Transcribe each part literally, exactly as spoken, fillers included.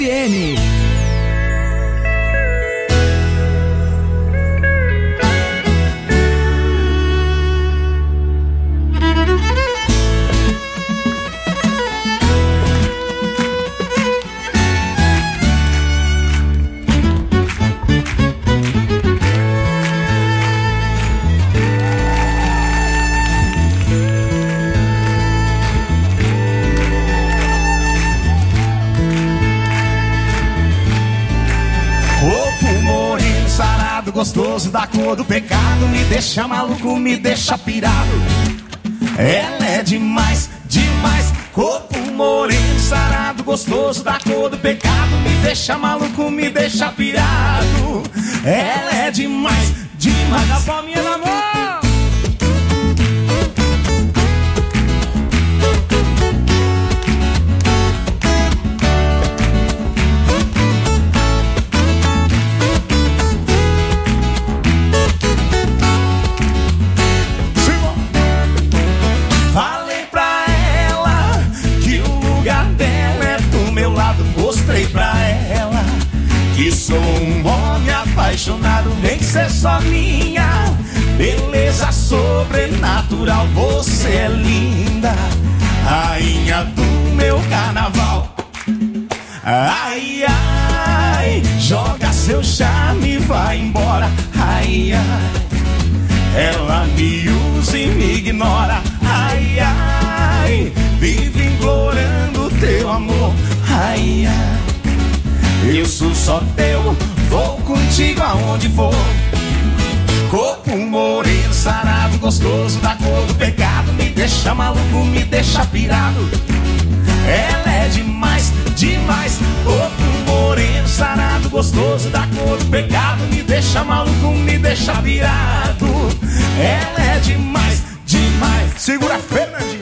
N. Gostoso da cor do pecado, me deixa maluco, me deixa pirado. Ela é demais, demais. Corpo moreno, sarado, gostoso da cor do pecado, me deixa maluco, me deixa pirado. Ela é demais, demais. Dá palminha na mão. Que sou um homem apaixonado, vem ser só minha. Beleza sobrenatural, você é linda, rainha do meu carnaval. Ai, ai, joga seu charme e vai embora. Ai, ai, ela me usa e me ignora. Ai, ai, vive implorando teu amor. Ai, ai, eu sou só teu, vou contigo aonde for. Corpo moreno, sarado, gostoso da cor do pecado, me deixa maluco, me deixa pirado. Ela é demais, demais. Corpo moreno, sarado, gostoso da cor do pecado, me deixa maluco, me deixa pirado. Ela é demais, demais. Segura, Fernandinho.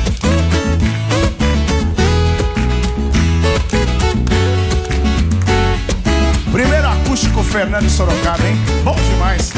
Primeiro acústico Fernando e Sorocaba, hein? Bom demais.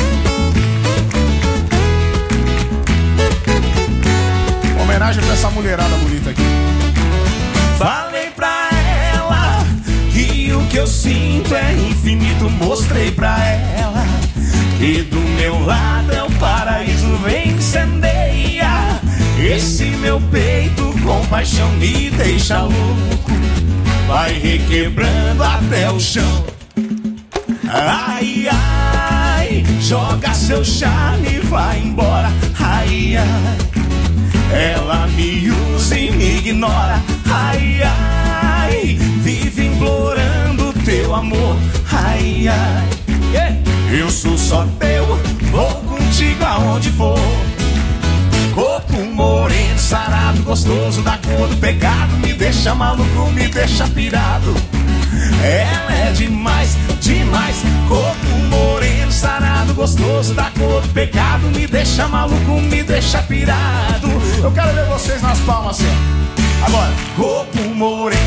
Homenagem pra essa mulherada bonita aqui. Falei pra ela que o que eu sinto é infinito. Mostrei pra ela que do meu lado é o paraíso. Vem, incendeia esse meu peito com paixão, me deixa louco, vai requebrando até o chão. Ai, ai, joga seu charme e vai embora. Ai, ai, ela me usa e me ignora. Ai, ai, vive implorando teu amor. Ai, ai, eu sou só teu, vou contigo aonde for. Corpo moreno, sarado, gostoso da cor do pecado, me deixa maluco, me deixa pirado. Ela é demais, demais. Corpo moreno, sarado, gostoso da cor do pecado, me deixa maluco, me deixa pirado. Eu quero ver vocês nas palmas assim. Agora, corpo moreno.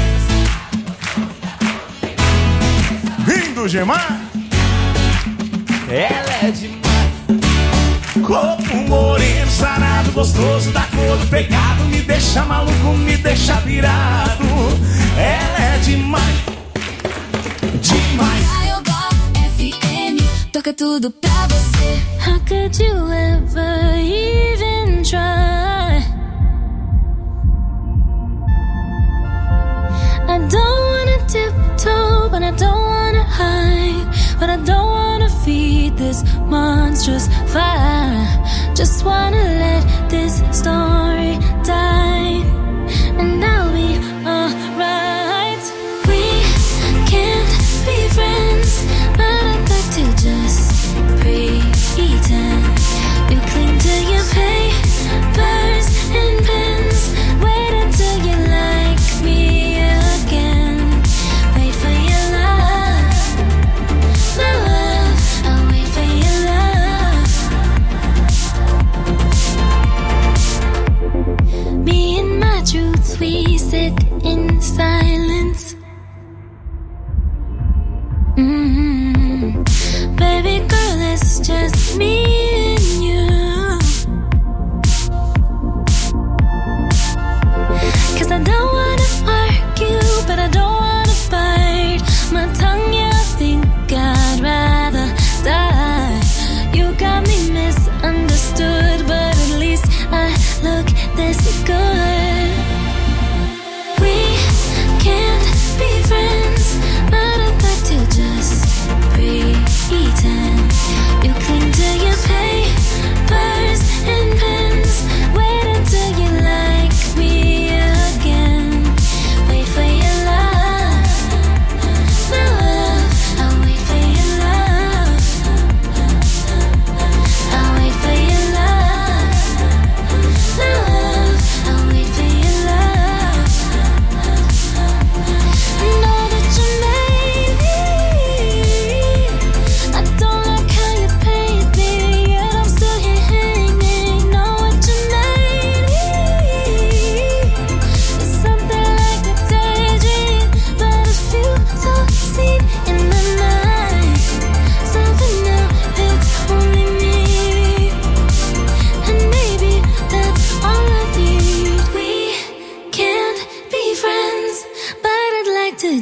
Vindo, Gemar. Ela é demais. Corpo moreno, sarado, gostoso da cor do pecado, me deixa maluco, me deixa pirado. Ela é demais, demais. F M, toca tudo pra você. How could you ever even try? I don't wanna tiptoe, but I don't wanna hide, but I don't wanna feed this monstrous fire. Just wanna let this story die, and I'll be alright. We can't be friends, but I'd like to just pretend. You cling to your papers and pens, wait until you like me again. Wait for your love, my love, I'll wait for your love. Me and my truth, we sit in silence. Mm-hmm. Baby girl, it's just me and you. 'Cause I don't wanna argue, but I don't wanna fight.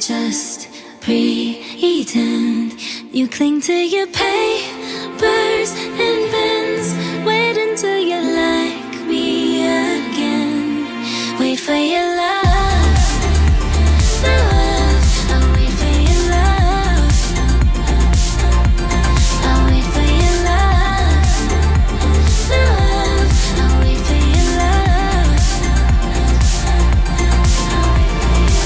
just pretend. You cling to your papers and pens. Wait until you like me again. Wait for your love, love. I'll wait for your love. I'll wait for your love, love. I'll wait for your love. I'll wait for your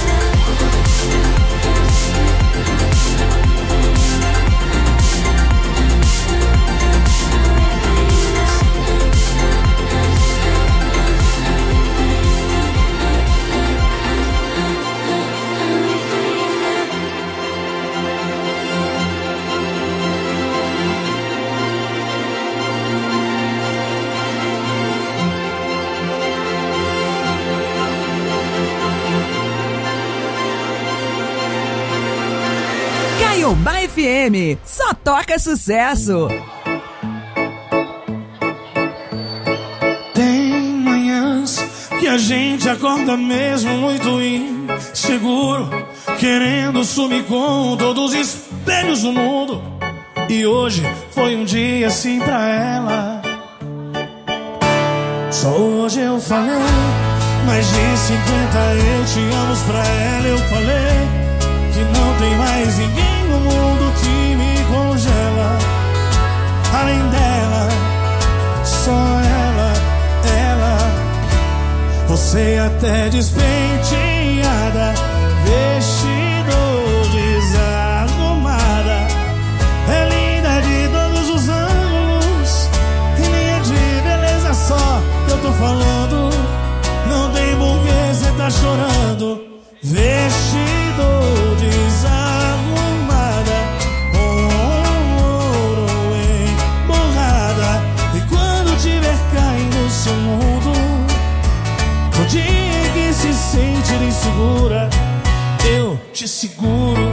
Caiobá F M, só toca sucesso. Tem manhãs que a gente acorda mesmo muito inseguro, querendo sumir com todos os espelhos do mundo. E hoje foi um dia assim pra ela. Só hoje eu falei mais de cinquenta eu te amo pra ela. Eu falei que não tem mais ninguém no mundo que me congela. Além dela, só ela, ela. Você até despenteada, vestido desarrumada, é linda de todos os ângulos, e nem é de beleza só que eu tô falando. Não tem porquê cê tá chorando. Vestido desarrumada, com ouro emborrada. E quando tiver caindo no seu mundo, no dia que se sentir insegura, eu te seguro.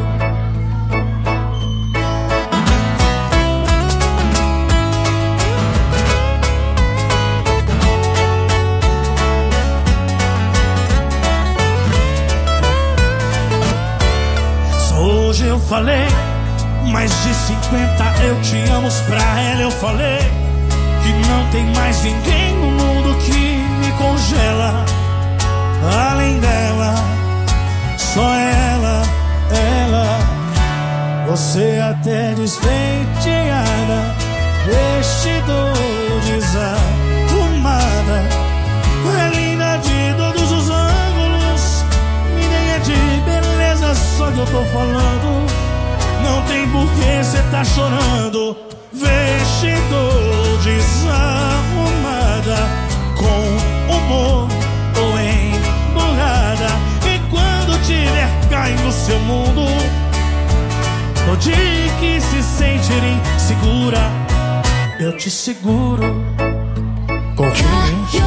Hoje eu falei mais de cinquenta eu te amo pra ela. Eu falei que não tem mais ninguém no mundo que me congela. Além dela, só ela, ela. Você até despenteada, vestido desarrumada, é linda de todos os ângulos, e nem é de beleza só que eu tô falando. Não tem porquê cê tá chorando. Vestido desarrumada, com humor ou emburrada. E quando tiver caindo no seu mundo, no dia que se sentir insegura, eu te seguro. Confia.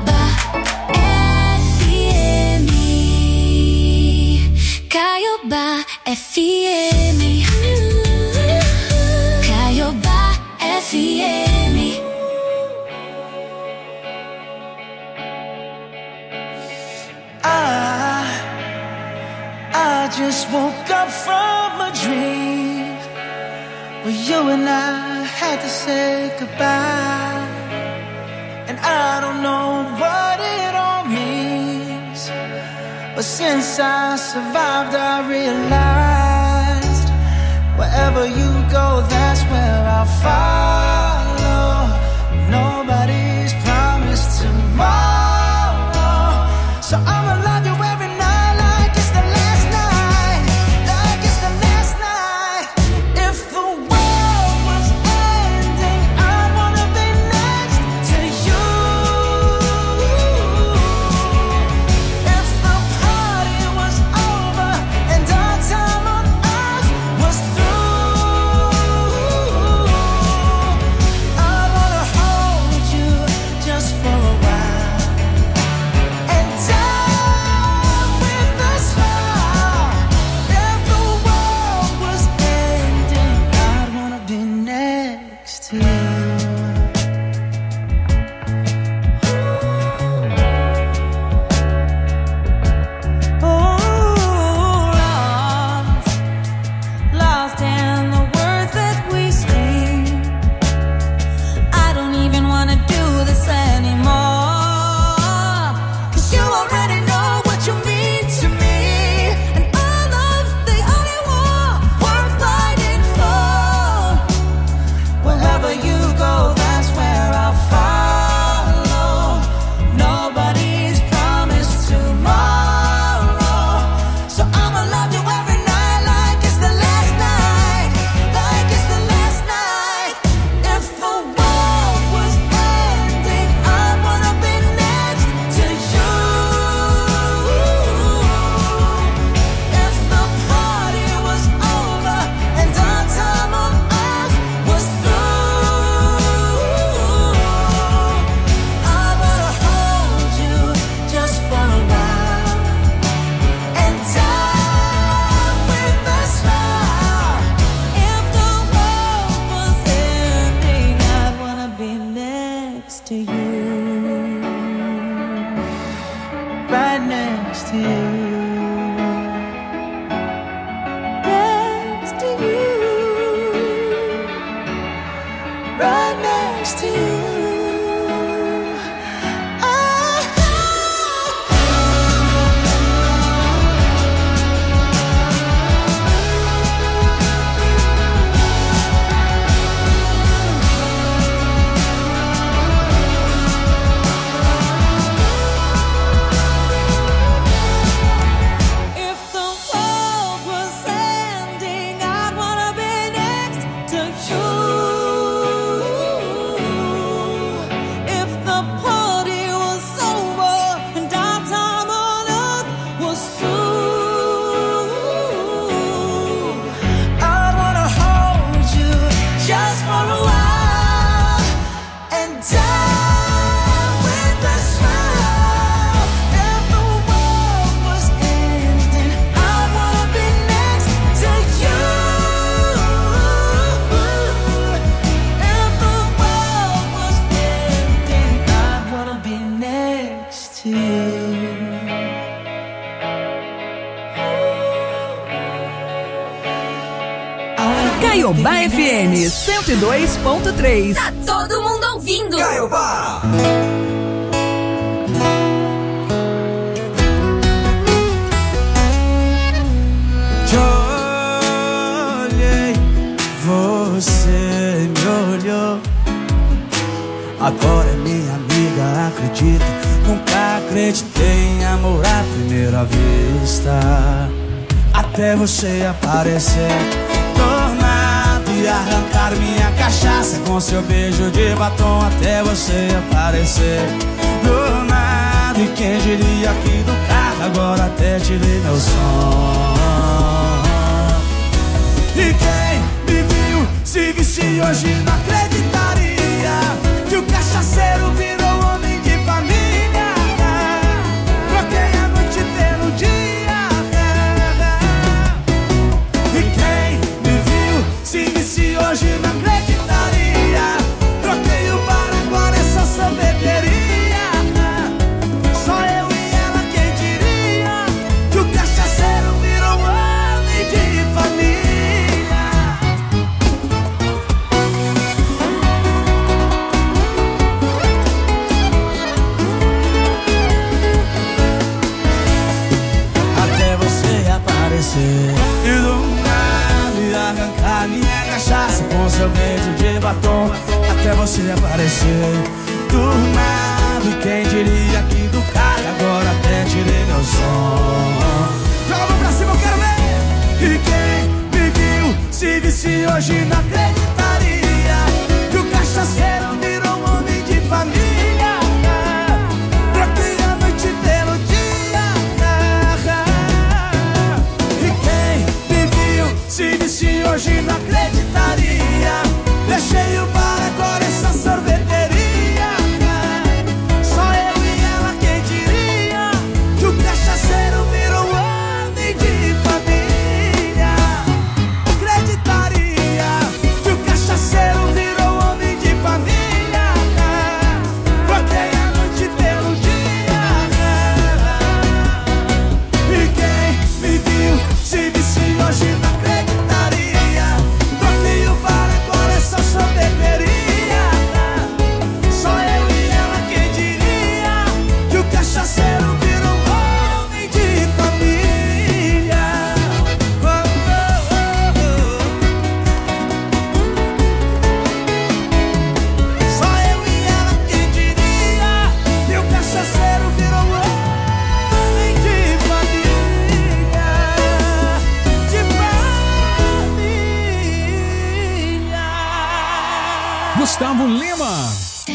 Caiobá F M, Caiobá F M. I, I just woke up from a dream where you and I had to say goodbye. And I don't know what it all means, but since I survived, I realized wherever you go, that's where I'll follow. Nobody's promised tomorrow, so I'ma love you every night like it's the last night, like it's the last night. If the world was ending, I wanna be next to you. If the party was over and our time on earth was through, next to you. Caiobá F M cento e dois ponto três. Tá todo mundo ouvindo. Caiobá. Te olhei, você me olhou. Agora é minha amiga, acredita. Nunca acreditei em amor à primeira vista, até você aparecer e arrancar minha cachaça com seu beijo de batom, até você aparecer do nada. E quem diria que do carro agora até tirei meu som. E quem me viu se visse hoje não acreditaria que o cachaceiro virou homem de família. Troquei a noite pelo dia. E quem me viu se visse hoje não acreditaria. Troquei o bar, agora é só sorveteria. Só eu e ela, quem diria que o cachaceiro virou homem de família. Até você aparecer e do nada arrancar minha cachaça com seu beijo de batom, até você aparecer do nada. E quem diria que do carro agora até tirei meu som. Joga a mão pra cima, eu quero ver. E quem me viu se visse hoje não acreditaria que o cachaceiro virou um homem de família. Troquei a noite pelo dia. E quem me viu se visse hoje não acreditaria. Deixei o bar, agora é só sorveteria. Só eu e ela, quem diria que o cachaceiro virou homem de família. Acreditaria que o cachaceiro virou homem de família. Troquei a noite pelo dia. E quem me viu se visse hoje não acreditaria. Troquei o bar, agora é só sorveteria. Só eu e ela, quem diria que o cachaceiro virou homem de família. Oh, oh, oh, oh. Só eu e ela, quem diria que o cachaceiro virou homem de família. De família. Gustavo Lima,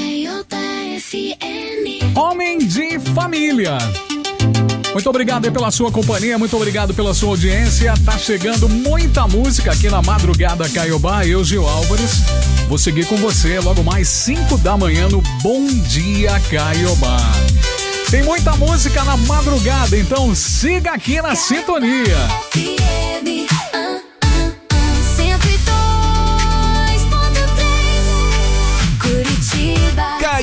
Homem de Família. Muito obrigado aí pela sua companhia, muito obrigado pela sua audiência. Tá chegando muita música aqui na Madrugada Caiobá. Eu, Gil Álvares, vou seguir com você logo mais cinco da manhã no Bom Dia Caiobá. Tem muita música na madrugada, então siga aqui na sintonia.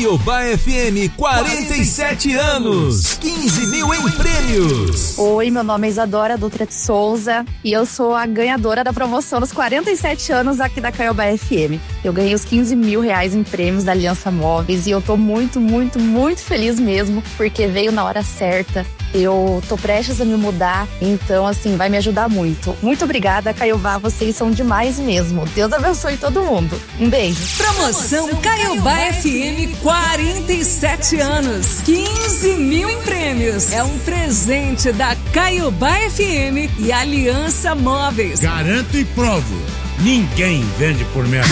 Caiobá F M, quarenta e sete anos, quinze mil em prêmios. Oi, meu nome é Isadora Dutra de Souza e eu sou a ganhadora da promoção dos quarenta e sete anos aqui da Caiobá F M. Eu ganhei os quinze mil reais em prêmios da Aliança Móveis e eu tô muito, muito, muito feliz mesmo, porque veio na hora certa. Eu tô prestes a me mudar, então assim, vai me ajudar muito. Muito obrigada, Caiobá, vocês são demais mesmo. Deus abençoe todo mundo. Um beijo. Promoção Caiobá F M, quarenta e sete anos, quinze mil em prêmios. É um presente da Caiobá F M e Aliança Móveis. Garanto e provo, ninguém vende por menos.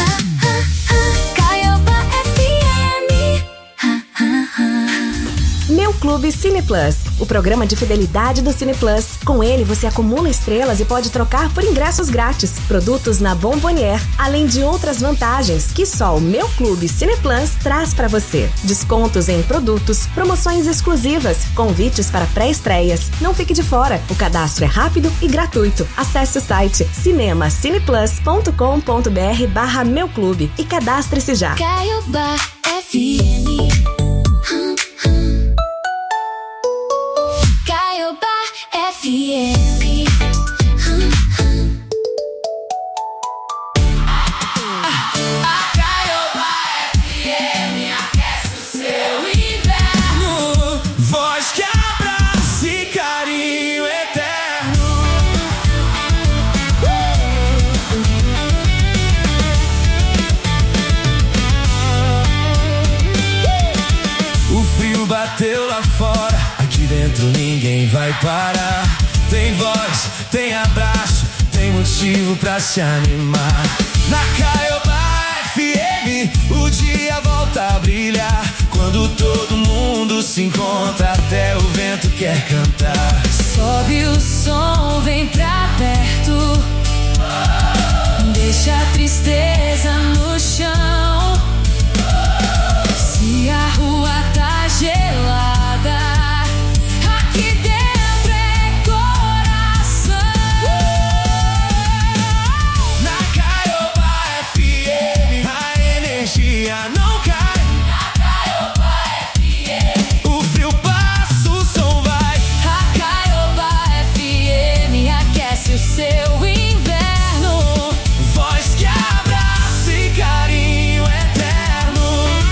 Meu Clube Cine Plus, o programa de fidelidade do Cine Plus. Com ele você acumula estrelas e pode trocar por ingressos grátis, produtos na Bombonier, além de outras vantagens que só o Meu Clube Cine Plus traz para você. Descontos em produtos, promoções exclusivas, convites para pré-estreias. Não fique de fora, o cadastro é rápido e gratuito. Acesse o site cinemacineplus.com.br barra Meu Clube e cadastre-se já. Caiobá F M. Caiobá F M. A Caiobá F M aquece o seu inverno. Voz que abraça e carinho eterno. O frio bateu lá fora, aqui dentro ninguém vai parar. Tem voz, tem abraço, tem motivo pra se animar. Na Caiobá F M, o dia volta a brilhar. Quando todo mundo se encontra, até o vento quer cantar. Sobe o som, vem pra perto. Deixa a tristeza no chão. Se a rua tá gelada, aqui dentro é coração. Na Caiobá F M, a energia não cai. Na Caiobá F M, o frio passa, o som vai. A Caiobá F M aquece o seu inverno. Voz que abraça e carinho eterno.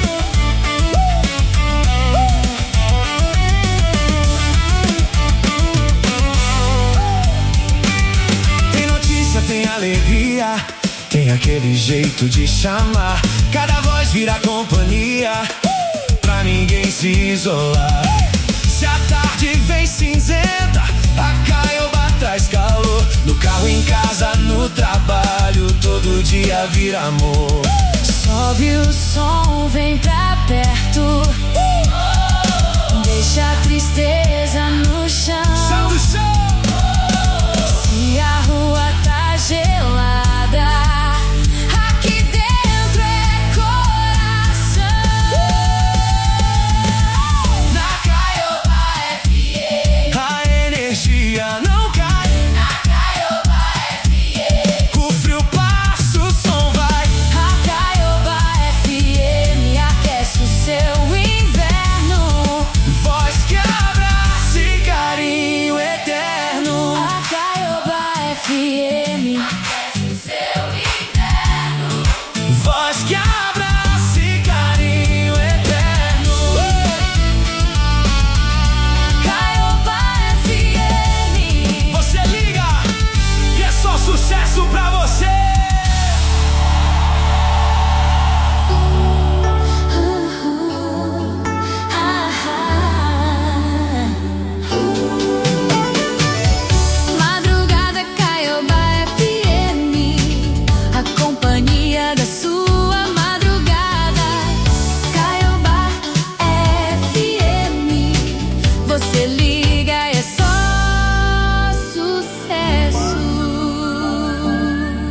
Tem notícia, tem alegria, tem aquele jeito de chamar. Cada voz vira companhia, pra ninguém se isolar. Se a tarde vem cinzenta, a Caiobá traz calor. No carro, em casa, no trabalho, todo dia vira amor. Sobe o som, vem pra perto. Deixa a tristeza no chão. Se a rua tá gelada, aqui dentro é coração. Na Caiobá F M, a energia não cai. Na Caiobá F M, o frio passa, o som vai. A Caiobá F M aquece o seu inverno. Voz que abraça e carinho eterno. A Caiobá F M aquece o seu inverno. Voz que abraça e carinho eterno. Caiobá F M. Você liga e é só sucesso pra você. Madrugada Caiobá F M, a companhia da sua madrugada. Caiobá F M, você liga e é só sucesso.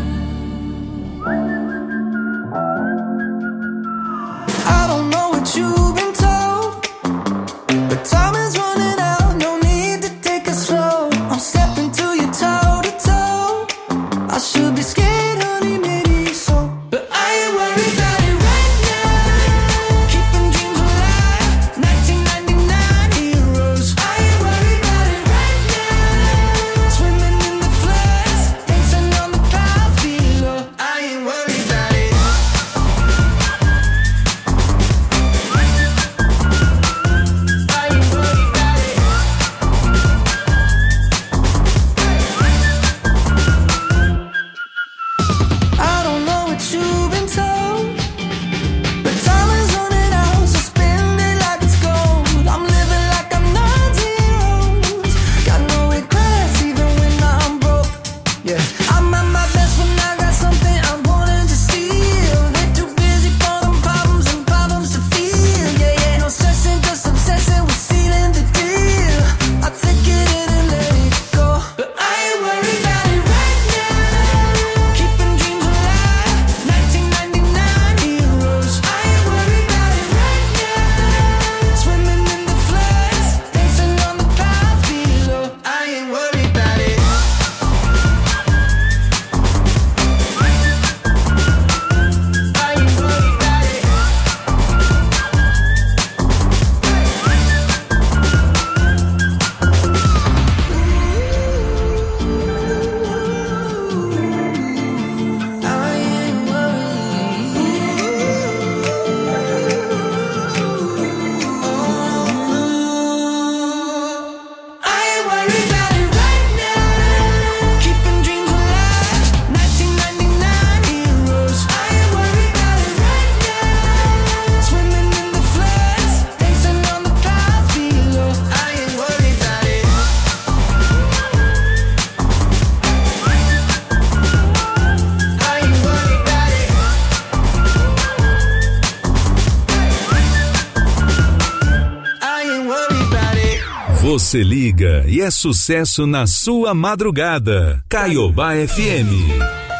Você liga e é sucesso na sua madrugada. Caiobá F M.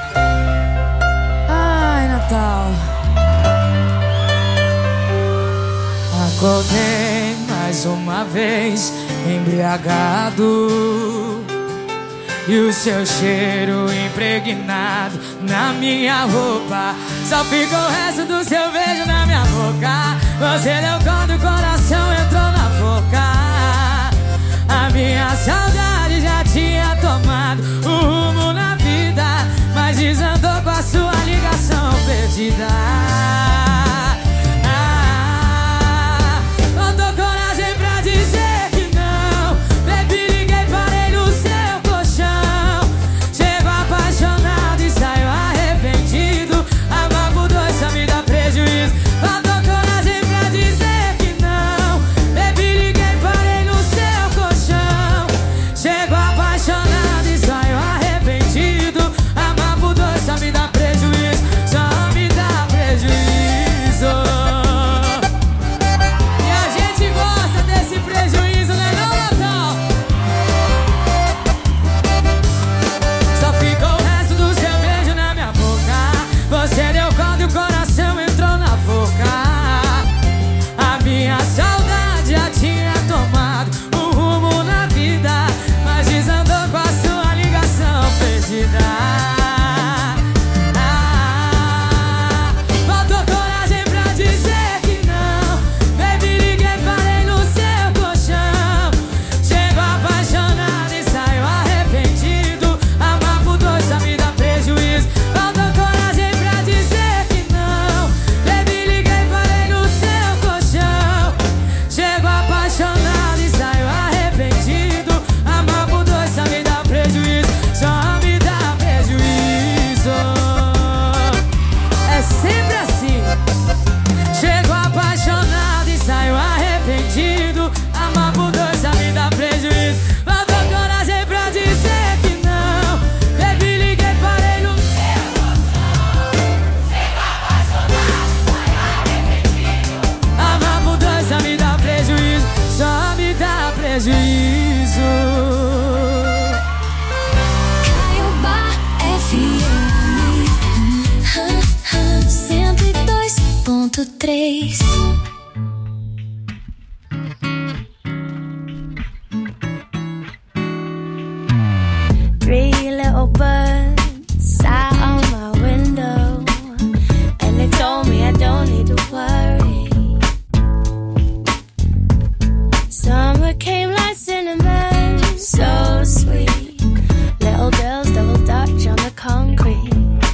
Ai, Natal. Acordei mais uma vez embriagado e o seu cheiro impregnado na minha roupa. Só ficou o resto do seu beijo na minha boca. Você deu conta, o coração entrou na boca. A minha saudade já tinha tomado o rumo na vida, mas desandou com a sua ligação perdida. Ah, faltou coragem pra dizer que não. Baby, liguei, parei no seu colchão. Chego apaixonado e saio arrependido. Amar por dois só me dá prejuízo. Faltou coragem pra dizer que não. Baby, liguei, parei no seu colchão. Chego apaixonado e saio arrependido. Amar por dois só me dá prejuízo. Só me dá prejuízo. E a gente gosta desse prejuízo, né não, Natal? Só ficou o resto do seu beijo na minha boca. Você deu conta e o coração entrou na boca. A minha saudade já tinha tomado um rumo na vida, mas desandou com a sua ligação perdida. Ah, faltou coragem pra dizer que não. Baby, liguei, parei no seu colchão. Chego apaixonado e saio arrependido. Amar por dois só me dá prejuízo. Faltou coragem pra dizer que não. Baby, liguei, parei no seu colchão. Chego apaixonado e saio arrependido. Amar por dois só me dá prejuízo. Só me dá prejuízo. É sempre assim. Chego apaixonado e saio arrependido. Amar por dois só me dá prejuízo. Faltou coragem pra dizer que não. Baby, liguei, parei no seu colchão. Chego apaixonado, saio arrependido. Amar por dois só me dá prejuízo. Só me dá prejuízo. Caiobá F M cento e dois ponto três. Three little birds sat on my window, and they told me I don't need to worry. Summer came like cinnamon, so sweet. Little girls double dutch on the concrete.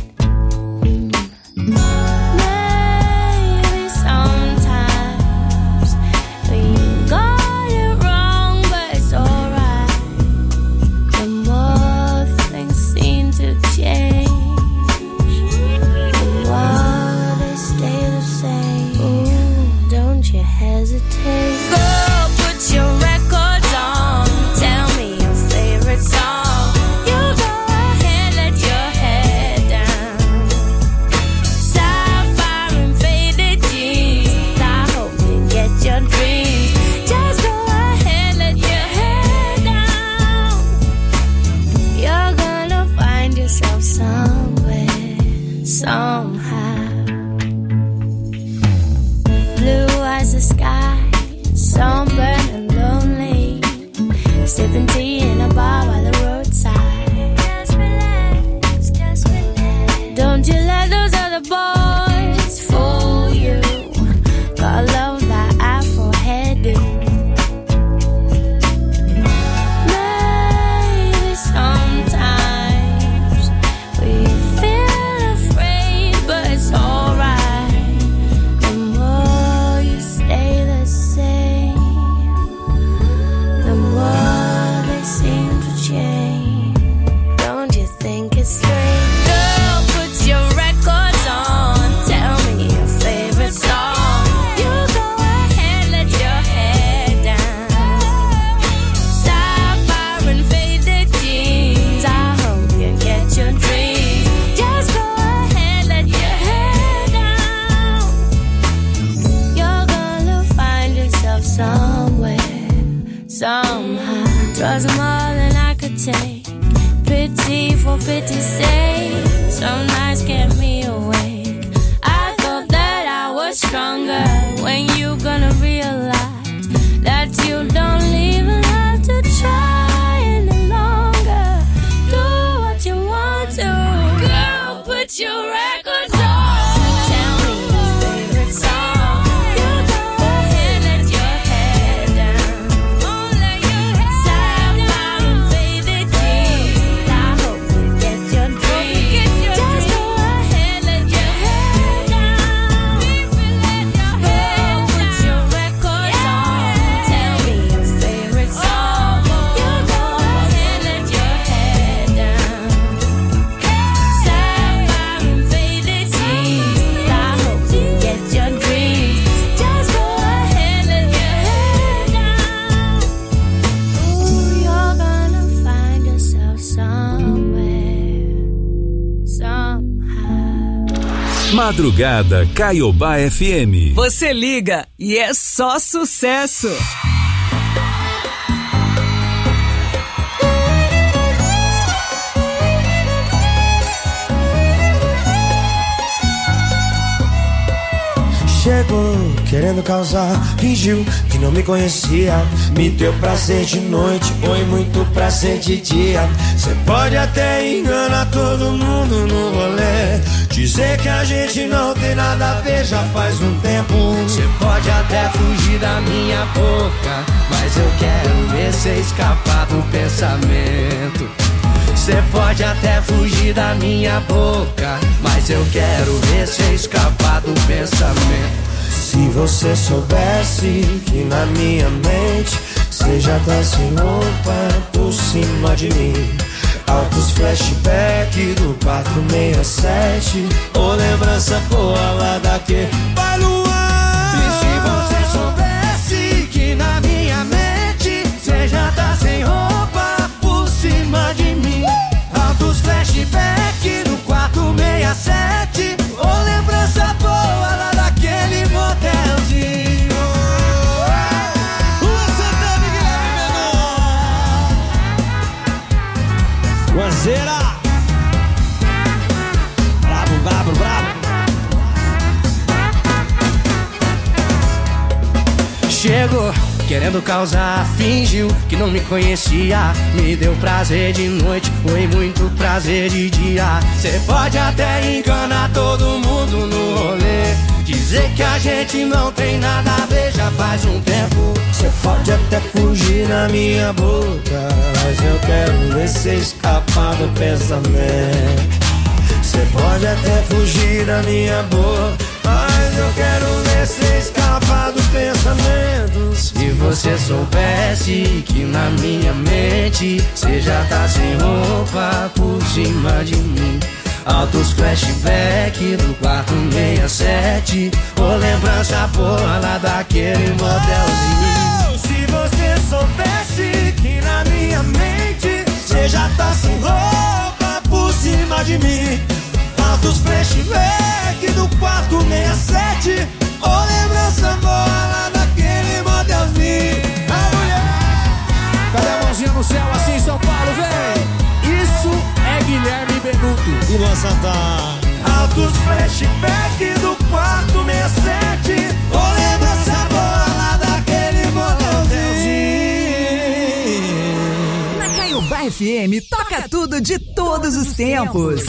Maybe sometimes we got it wrong, but it's alright. The more things seem to change, the more they stay the same. Ooh, don't you hesitate. Go put your records on. Tell me your favorite song. You go ahead, let your head down. Sapphire and faded jeans. I hope you get your dreams. Just go ahead, let your head down. You're gonna find yourself somewhere, somehow. Blue as the sky, sunburned and lonely, sipping tea in a bar by the roadside. Just relax, just relax. Don't you let those other boys fool you. Gotta love that Afro hairdo. Maybe sometimes we feel afraid, but put your records on. Tell me your favorite song. You go ahead, let your head down. Oh, let your head down. Sapphire and faded jeans. I hope you get your dreams. Just go ahead, let your head down. Girl, put your records on. Tell me your favorite song. You go ahead, let your head down. Sapphire and faded jeans. I hope you get your dreams. Just go ahead, let your head down. Ooh, you're gonna find yourself somewhere, somehow. Madrugada Caiobá F M. Você liga e é só sucesso. Chegou querendo causar, fingiu que não me conhecia. Me deu prazer de noite, foi muito prazer de dia. Cê pode até enganar todo mundo no rolê, dizer que a gente não tem nada a ver já faz um tempo. Cê pode até fugir da minha boca, mas eu quero ver cê escapar do pensamento. Cê pode até fugir da minha boca, mas eu quero ver cê escapar do pensamento. Se você soubesse que na minha mente cê já tá sem roupa por cima de mim. Altos flashback do quarto sessenta e sete, ou lembrança boa lá daquele Vai Luan. E se você soubesse que na minha mente cê já tá sem roupa por cima de mim. Altos flashback do quarto sessenta e sete, ou lembrança boa lá daquele motelzinho. Lua Santana e Guilherme Menor. Guazeira. Brabo, brabo, brabo. Chegou querendo causar, fingiu que não me conhecia. Me deu prazer de noite, foi muito prazer de dia. Cê pode até enganar todo mundo no rolê, dizer que a gente não tem nada a ver já faz um tempo. Cê pode até fugir na minha boca, mas eu quero ver cê escapar do pensamento. Cê pode até fugir da minha boca, mas eu quero ver cê escapar do pensamento. Se você soubesse que na minha mente cê já tá sem roupa por cima de mim. Altos flashback do quarto sessenta e sete, ou lembrança boa lá daquele motelzinho. Se você soubesse que na minha mente cê já tá sem roupa por cima de mim. Altos flashback do quarto sessenta e sete, ou lembrança boa lá daquele motelzinho. A mulher, Cadê a mãozinha no céu assim, São Paulo, vem! Isso é Guilherme Benuto. E Luan Santana. Altos flashback do quarto sessenta e sete, ou lembrança boa lá daquele motelzinho. Na Caiobá F M, toca tudo de todos os tempos.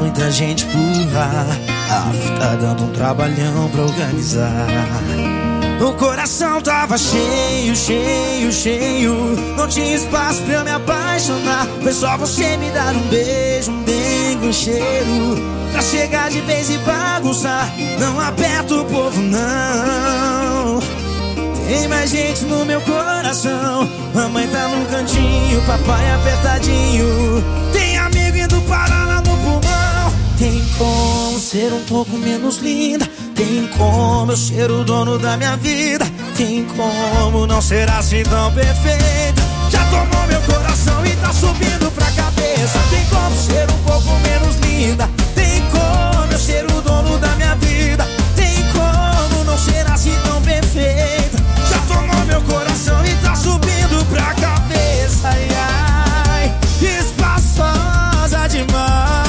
muita gente por lá. Ah, tá dando um trabalhão pra organizar. O coração tava cheio, cheio, cheio. Não tinha espaço pra eu me apaixonar. Foi só você me dar um beijo, um dengue, um cheiro, pra chegar de vez e bagunçar. Não aperta o povo, não. Tem mais gente no meu coração. Mamãe tá num cantinho, papai apertadinho. Tem amigo indo parar lá no pulmão. Tem como ser um pouco menos linda. Tem como eu ser o dono da minha vida. Tem como não ser assim tão perfeita. Já tomou meu coração e tá subindo pra cabeça. Tem como ser um pouco menos linda. Tem como eu ser o dono da minha vida. Tem como não ser assim tão perfeita. Já tomou meu coração e tá subindo pra cabeça. Ai, ai, espaçosa demais.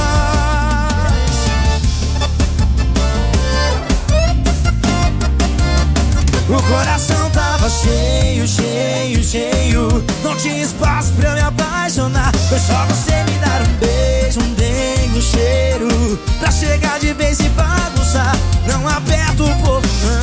O coração tava cheio, cheio, cheio. Não tinha espaço pra eu me apaixonar. Foi só você me dar um beijo, um dengue, um cheiro, pra chegar de vez e bagunçar. Não aperta o povo,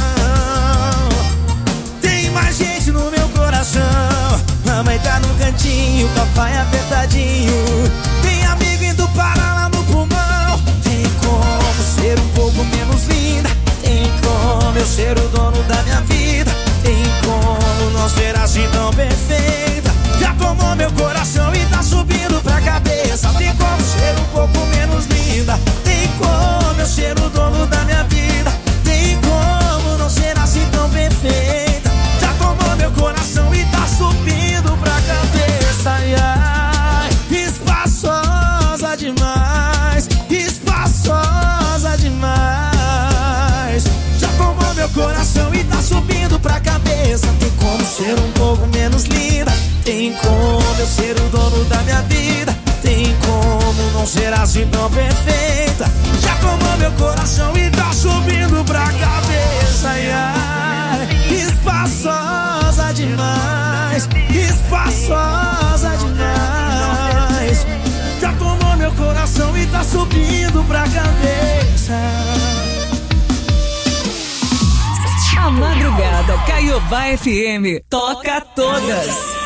não. Tem mais gente no meu coração. Mamãe tá no cantinho, papai apertadinho. Tem amigo indo parar lá no pulmão. Tem como ser um pouco menos linda. Tem como eu ser o dono da minha vida. Tem como não ser assim tão perfeita. Já tomou meu coração e tá subindo pra cabeça. Tem como ser um pouco menos linda. Tem como eu ser o dono da minha vida. Tem como não ser assim tão perfeita. Já tomou meu coração e tá subindo pra cabeça. Ai, ai, espaçosa demais. Espaçosa demais. Já tomou meu coração e tá subindo pra cabeça. Tem como ser um pouco menos linda. Tem como eu ser o dono da minha vida. Tem como não ser assim tão perfeita. Já tomou meu coração e tá subindo pra cabeça. Ai, ai, espaçosa demais. Espaçosa demais. Já tomou meu coração e tá subindo pra cabeça. A madrugada Caiobá F M toca todas.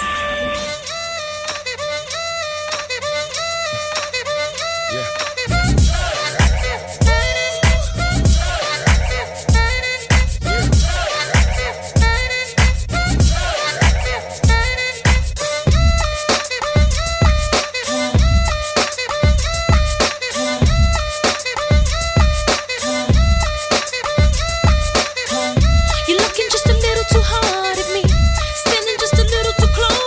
You're looking just a little too hard at me, standing just a little too close.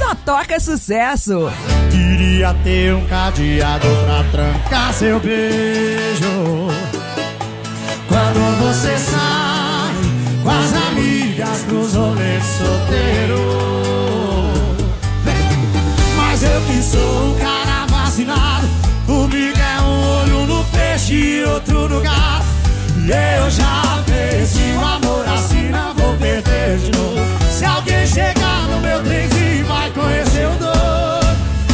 só toca sucesso. Queria ter um cadeado pra trancar seu beijo. Quando você sai com as amigas pros rolês solteiro. Mas eu que sou um cara vacinado, comigo é um olho no peixe e outro no gato. E eu já perdi o amor, assim não vou perder de novo. Se alguém chegar no meu trenzinho vai conhecer o doido.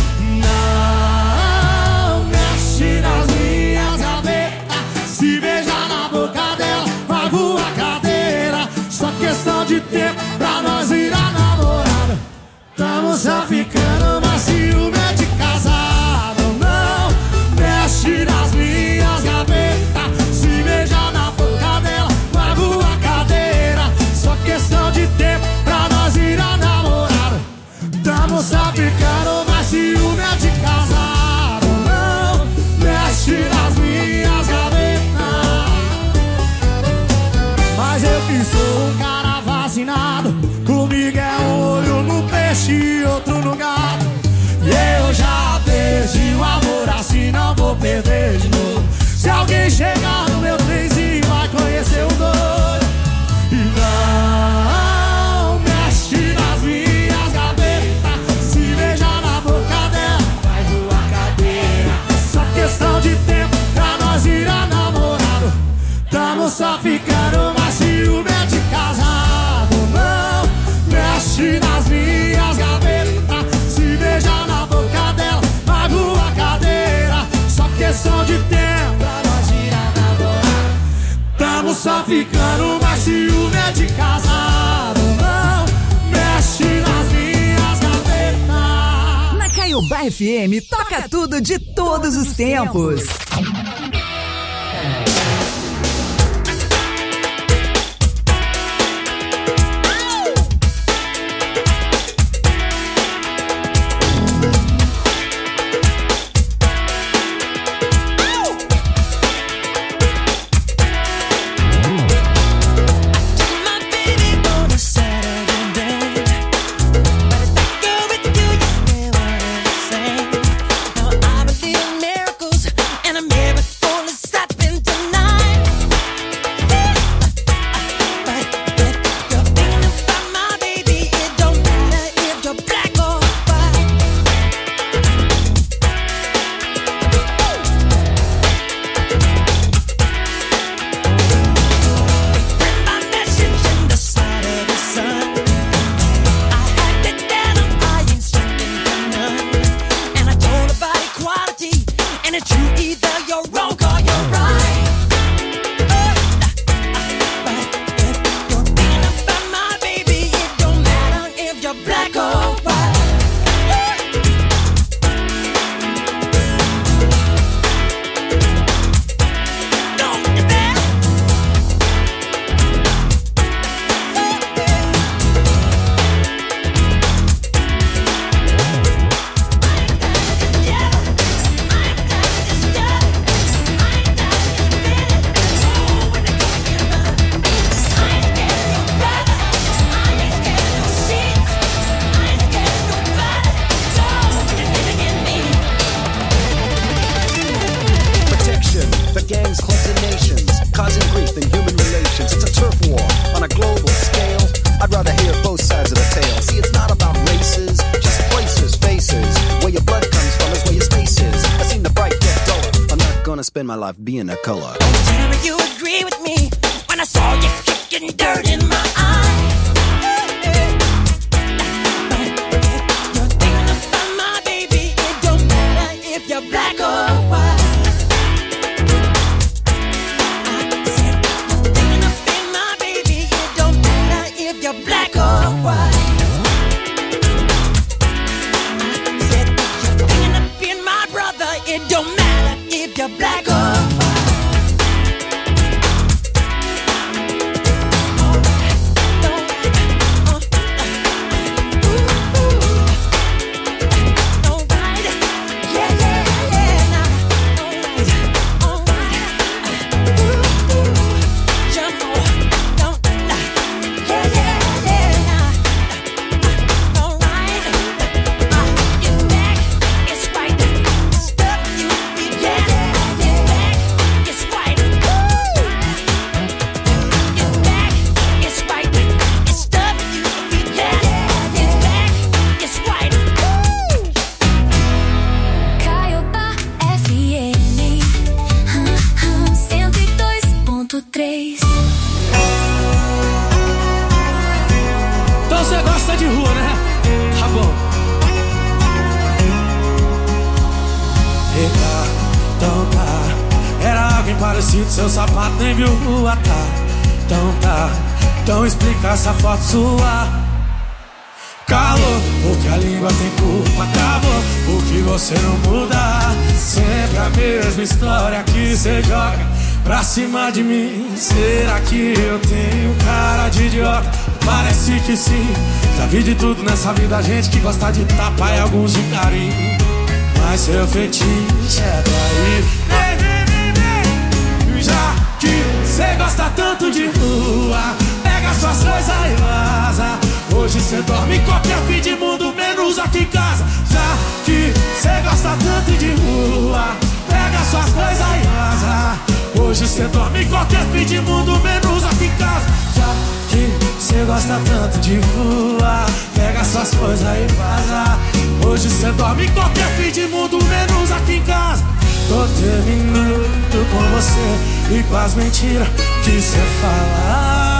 Não mexe nas minhas gavetas, se beijar na boca dela vai voar cadeira. Só questão de tempo pra nós virar namorada. Tamo só ficando, mas ciúme é de casado. Não mexe nas minhas gavetas, se beijar na boca dela vai voar cadeira. Só questão de tempo pra nós virar namorada. Tamo só ficando, mas ciúme é de casado. Não mexe nas minhas gavetas. Mas eu que sou um cara vacinado, comigo é um olho no peixe e outro no gato. E eu já perdi o amor, assim não vou perder de novo. Se alguém chegar no meu trenzinho vai conhecer o doido. E não mexe nas minhas gavetas, se beijar na boca dela vai voar cadeira. Só questão de tempo pra nós virar namorado. Tamo só ficando, mas ciúme é de casado. Não mexe nas minhas gavetas, se beijar na boca dela vai voar cadeira. Só questão de tempo pra nós virar namorado. Tamo só ficando, mas ciúme é de casado. Não mexe nas minhas gavetas. Na Caiobá F M, toca tudo de todos os tempos. Spend my life being a color. Tell me you agree with me when I saw you kicking dirt in my eye. You're thinking about my baby. It don't matter if you're black or white. I said you're thinking about my baby. It don't matter if you're black or white. I said you're thinking about my brother. It don't matter if you're black or white. Então tá, era alguém parecido, seu sapato nem viu rua, tá. Então tá, então explica essa foto sua. Calou, porque a língua tem culpa, travou, porque você não muda. Sempre a mesma história que cê joga pra cima de mim. Será que eu tenho cara de idiota? Parece que sim. Já vi de tudo nessa vida, gente que gosta de tapa e alguns de carinho. Mas seu fetiche é trair. Vem, vem, vem, vem. Já que cê gosta tanto de rua, pega suas coisas e vaza. Hoje cê dorme em qualquer fim de mundo, menos aqui em casa. Já que cê gosta tanto de rua, pega suas coisas e vaza. Hoje cê dorme em qualquer fim de mundo, menos aqui em casa. Já que cê gosta tanto de rua, pega suas coisas e vaza. Hoje cê dorme em qualquer fim de mundo, menos aqui em casa. Tô terminando com você e com as mentiras que cê fala.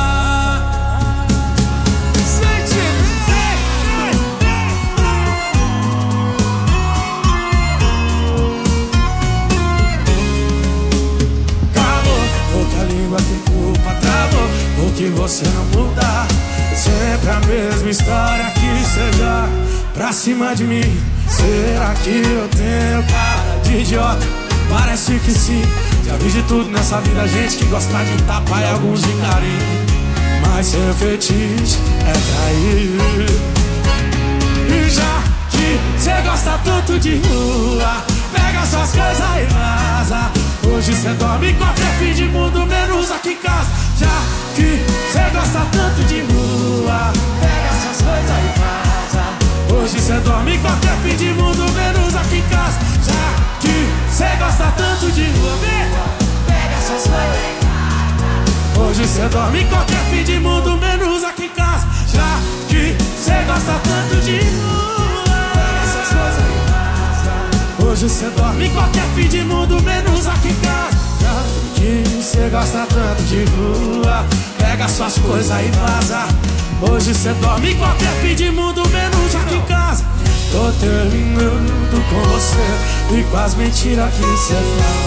Tem culpa, travou, porque você não muda. Sempre a mesma história que cê joga pra cima de mim. Será que eu tenho cara de idiota? Parece que sim. Já vi de tudo nessa vida, gente que gosta de tapa e alguns de carinho. Mas seu fetiche é trair. E já que cê gosta tanto de rua, pega suas coisas e vaza. Hoje cê dorme em qualquer fim de mundo, menos aqui em casa. Já que cê gosta tanto de rua, pega suas coisas e vaza. Hoje cê dorme em qualquer fim de mundo, menos aqui em casa. Já que cê gosta tanto de rua, pega suas coisas e vaza. Hoje cê dorme em qualquer fim de mundo, menos aqui em casa. Já que cê gosta tanto de rua, pega suas coisas e vaza. Hoje cê dorme em qualquer fim de mundo, menos aqui em casa. Já que cê gosta tanto de rua, pega suas coisas e vaza. Hoje cê dorme em qualquer fim de mundo, menos aqui em casa. Tô terminando com você e com as mentiras que cê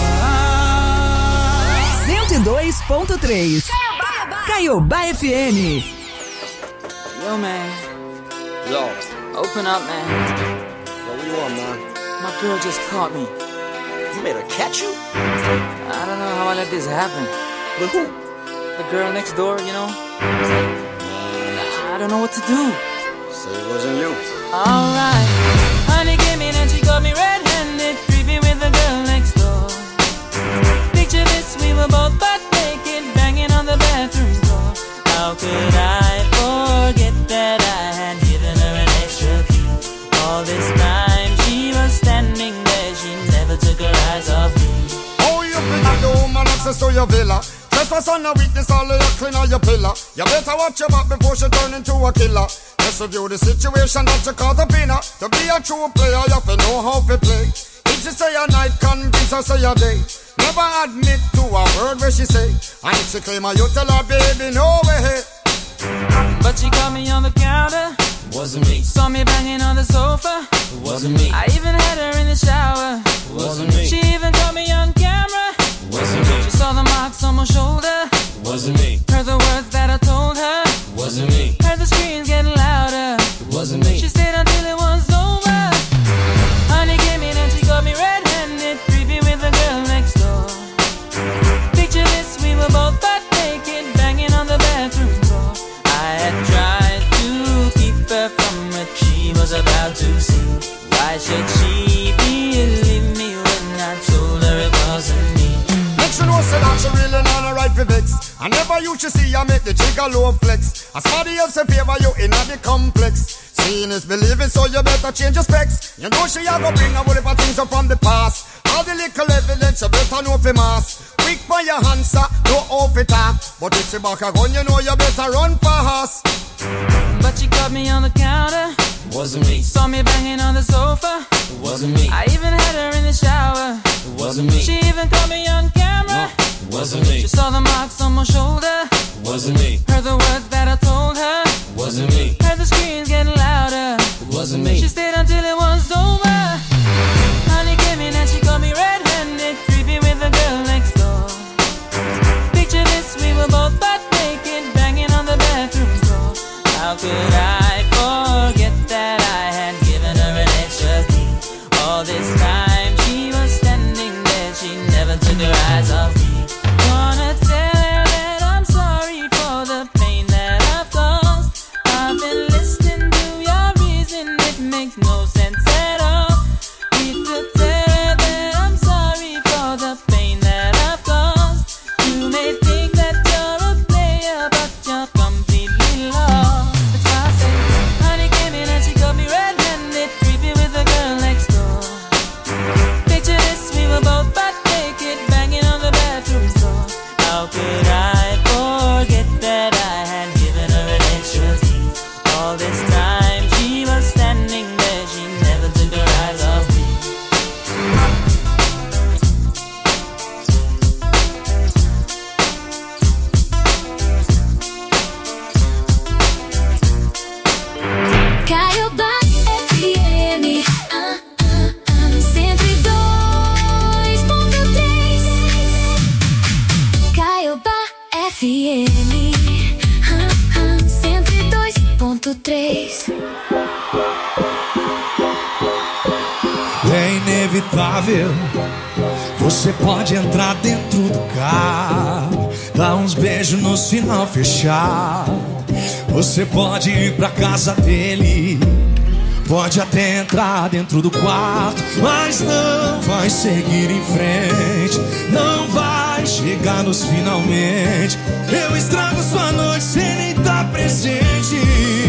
fala. cento e dois ponto três Caiobá F M. Yo, man. Yo. Open up, man. Yo, what do you want, man? My girl just caught me. You made her catch you? I don't know how I let this happen. With who? The girl next door, you know? I don't know what to do. So it wasn't you. Alright. Honey came in and she got me red-handed, creepy with the girl next door. Picture this, we were both butt naked, banging on the bathroom door. How could I forget that I had given her an extra key? All this time she was standing there, she never took her eyes off me. Oh, you think I do, man, access to your villa. Trespass on a weakness, all of your clean on your pillar. You better watch your back before she turn into a killer. Let's review the situation that you call the winner. To be a true player, you have to know how to play. If she say a night, convince her say a day. Never admit to a word where she say. And if she claim her, you tell her, baby, no way. But she caught me on the counter. Wasn't me. Saw me banging on the sofa. Wasn't me. I even had her in the shower. Wasn't me. She even caught me on camera. Wasn't me. She saw the marks on my shoulder. Wasn't me. Heard the words that I told her. Wasn't me. Heard the screams getting louder. Wasn't me. She stayed until it was over. Honey came in and she got me red-handed, creepy with the girl next door. Picture this, we were both butt naked, banging on the bathroom door. I had tried to keep her from what she was about to see. Why should she believe me when I told her it wasn't me? Next you know say that she really not a right for vex. I never used to see I make the jigger low flex. As somebody else in favor you in the complex. Seeing is believing, so you better change your specs. You know she a go bring a whole heap of things up from the past. All the little evidence you better know for mass. Quick for your answer, no off it talk. But if she back a gun, you know you better run fast. But she caught me on the counter. Wasn't me. Saw me banging on the sofa. Wasn't me. I even had her in the shower. Wasn't me. She even caught me on camera. Wasn't me. She saw the marks on my shoulder. Wasn't me. Heard the words that I told her. Wasn't me. Heard the screams getting louder. Wasn't me. She stayed until it was over. Honey came in and she caught me red-handed, were both butt naked, banging on the bathroom floor. How could I forget that I had given her an extra key? All this time she was standing there, she never took her eyes off me. Caiobá F M, ah, ah, ah, cento e dois ponto três. Caiobá F M, ah, ah, cento e dois ponto três. É inevitável. Você pode entrar dentro do carro, dar uns beijos no sinal fechado. Você pode ir pra casa dele, pode até entrar dentro do quarto, mas não vai seguir em frente, não vai chegar nos finalmente. Eu estrago sua noite sem nem estar presente.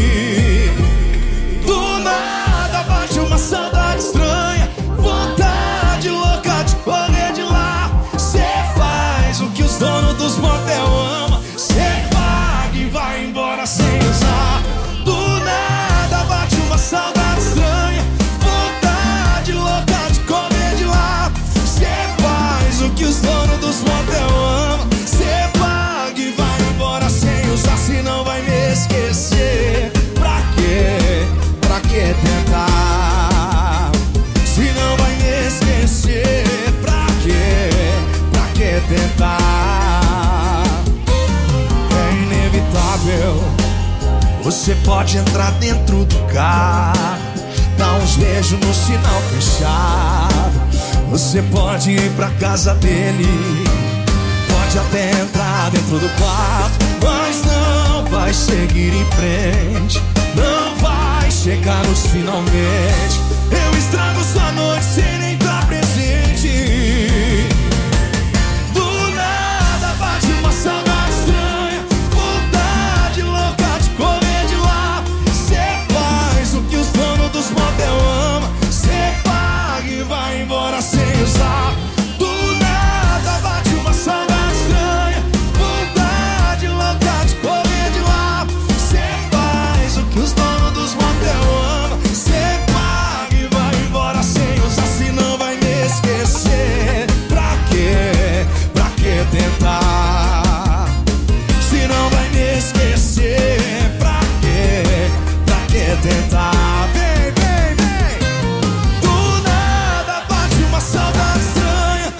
Do nada bate uma saudade estranha, vontade louca de correr de lá. Cê faz o que os donos dos motel amam, cê paga e vai embora sem usar. Do nada bate uma saudade estranha, vontade louca de correr de lá. Cê faz o que os donos dos motel amam, cê paga e vai embora sem usar. Se não vai me esquecer, pra quê? Pra que tentar? Se não vai me esquecer, pra quê? Pra que tentar? É inevitável. Você pode entrar dentro do carro, dar uns beijos no sinal fechado. Você pode ir pra casa dele, pode até entrar dentro do quarto, mas não vai seguir em frente, não vai chegar nos finalmente. Eu estrago sua noite sem nem estar presente. Do nada bate uma saudade estranha, vontade louca de correr de lá. Cê faz o que os donos dos motel amam, cê paga e vai embora sem usar. Do nada bate uma saudade estranha, vontade louca de correr de lá. Cê faz o que os donos dos motel amam, cê paga e vai embora sem usar. Se não vai me esquecer, pra quê? Pra que tentar? Se não vai me esquecer, pra quê? Pra que tentar? Vem, vem, vem. Do nada bate uma saudade estranha,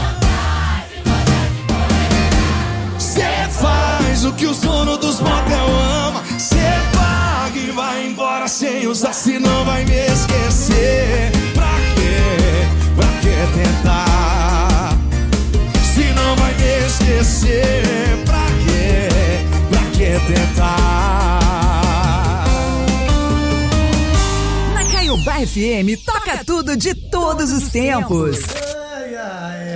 cê faz o que os donos dos motel amam, cê paga e vai embora sem usar. Se não vai me esquecer, pra quê? Pra que tentar? Se não vai me esquecer, pra quê? Pra que tentar? Na Caiobá F M toca tudo de todos os tempos. Ai, ai,